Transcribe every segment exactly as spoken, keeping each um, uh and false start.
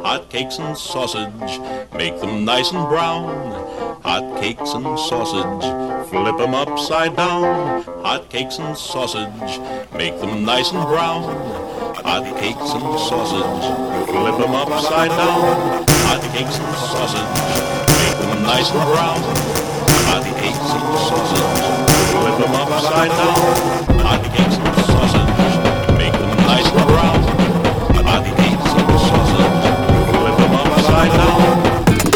hot cakes and sausage, make them nice and brown. Hot cakes and sausage, flip them upside down. Hot cakes and sausage, make them nice and brown. Hot cakes and sausage, flip them upside down. Hot cakes and sausage, make them nice and brown. Hot cakes and sausage, flip them upside down. Hot cakes and sausage, make them nice and brown. Hot cakes and sausage, flip them upside down.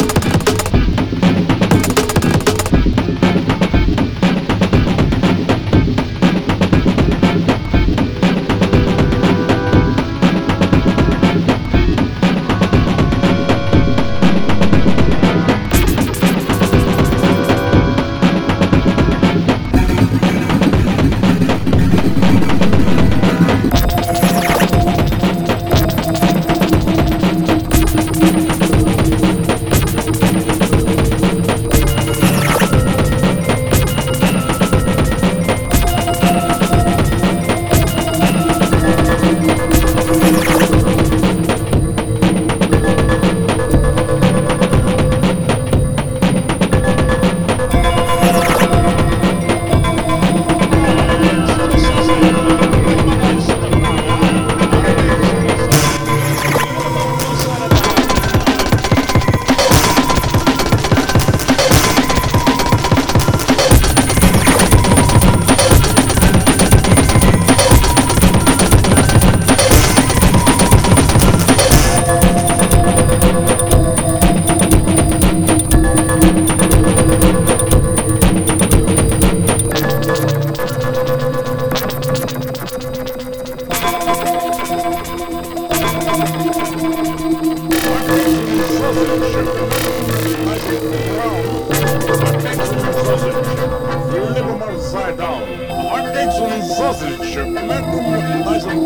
Sausage, make them nice and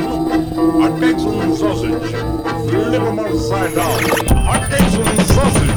brown. Hot cakes and sausage, flip them upside down. Hot cakes and sausage.